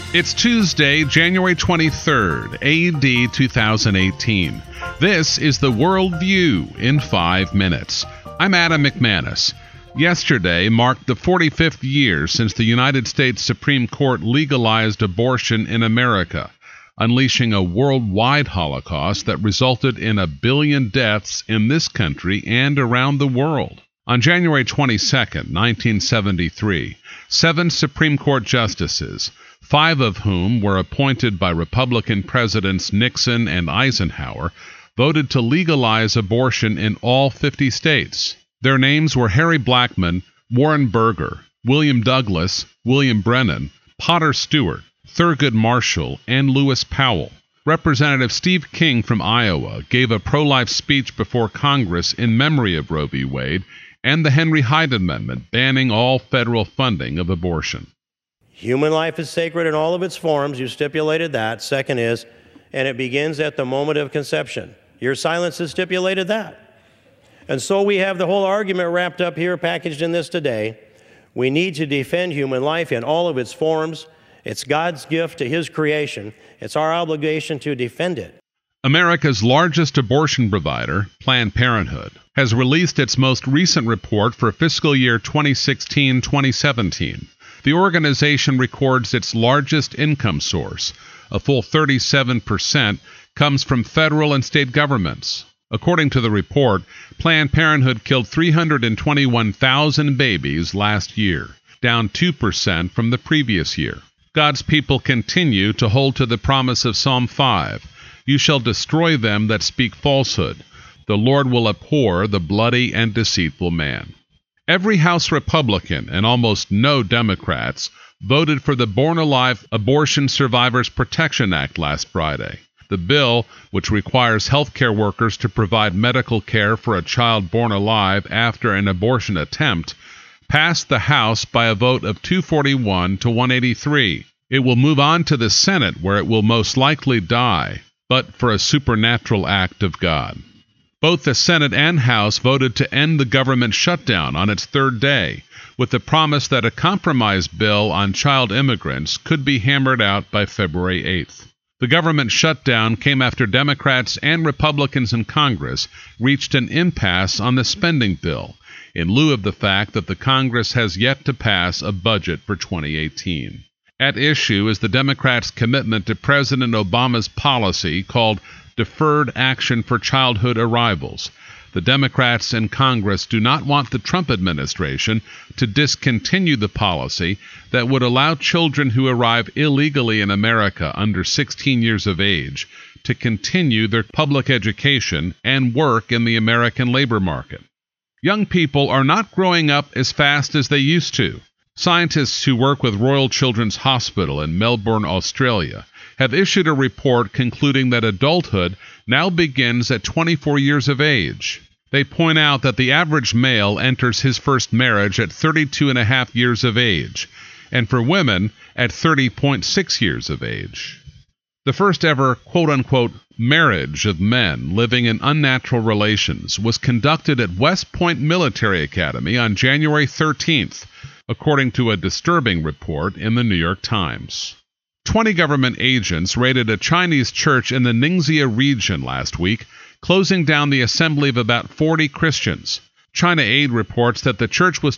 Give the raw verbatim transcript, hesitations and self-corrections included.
It's Tuesday, January twenty-third, A D two thousand eighteen. This is the World View in five minutes. I'm Adam McManus. Yesterday marked the forty-fifth year since the United States Supreme Court legalized abortion in America, unleashing a worldwide holocaust that resulted in a billion deaths in this country and around the world. On January twenty-second, nineteen seventy-three, seven Supreme Court justices, five of whom were appointed by Republican Presidents Nixon and Eisenhower, voted to legalize abortion in all fifty states. Their names were Harry Blackmun, Warren Burger, William Douglas, William Brennan, Potter Stewart, Thurgood Marshall, and Lewis Powell. Representative Steve King from Iowa gave a pro-life speech before Congress in memory of Roe v. Wade and the Henry Hyde Amendment banning all federal funding of abortion. Human life is sacred in all of its forms. You stipulated that. Second is, and it begins at the moment of conception. Your silence has stipulated that. And so we have the whole argument wrapped up here, packaged in this today. We need to defend human life in all of its forms. It's God's gift to His creation. It's our obligation to defend it. America's largest abortion provider, Planned Parenthood, has released its most recent report for fiscal year twenty sixteen twenty seventeen. The organization records its largest income source, a full thirty-seven percent, comes from federal and state governments. According to the report, Planned Parenthood killed three hundred twenty-one thousand babies last year, down two percent from the previous year. God's people continue to hold to the promise of Psalm five, "You shall destroy them that speak falsehood. The Lord will abhor the bloody and deceitful man." Every House Republican and almost no Democrats voted for the Born Alive Abortion Survivors Protection Act last Friday. The bill, which requires health care workers to provide medical care for a child born alive after an abortion attempt, passed the House by a vote of two forty-one to one eighty-three. It will move on to the Senate, where it will most likely die, but for a supernatural act of God. Both the Senate and House voted to end the government shutdown on its third day, with the promise that a compromise bill on child immigrants could be hammered out by February eighth. The government shutdown came after Democrats and Republicans in Congress reached an impasse on the spending bill, in lieu of the fact that the Congress has yet to pass a budget for twenty eighteen. At issue is the Democrats' commitment to President Obama's policy called Deferred Action for Childhood Arrivals. The Democrats in Congress do not want the Trump administration to discontinue the policy that would allow children who arrive illegally in America under sixteen years of age to continue their public education and work in the American labor market. Young people are not growing up as fast as they used to. Scientists who work with Royal Children's Hospital in Melbourne, Australia, have issued a report concluding that adulthood now begins at twenty-four years of age. They point out that the average male enters his first marriage at thirty-two and a half years of age, and for women at thirty point six years of age. The first ever quote-unquote marriage of men living in unnatural relations was conducted at West Point Military Academy on January thirteenth, according to a disturbing report in the New York Times. Twenty government agents raided a Chinese church in the Ningxia region last week, closing down the assembly of about forty Christians. China Aid reports that the church was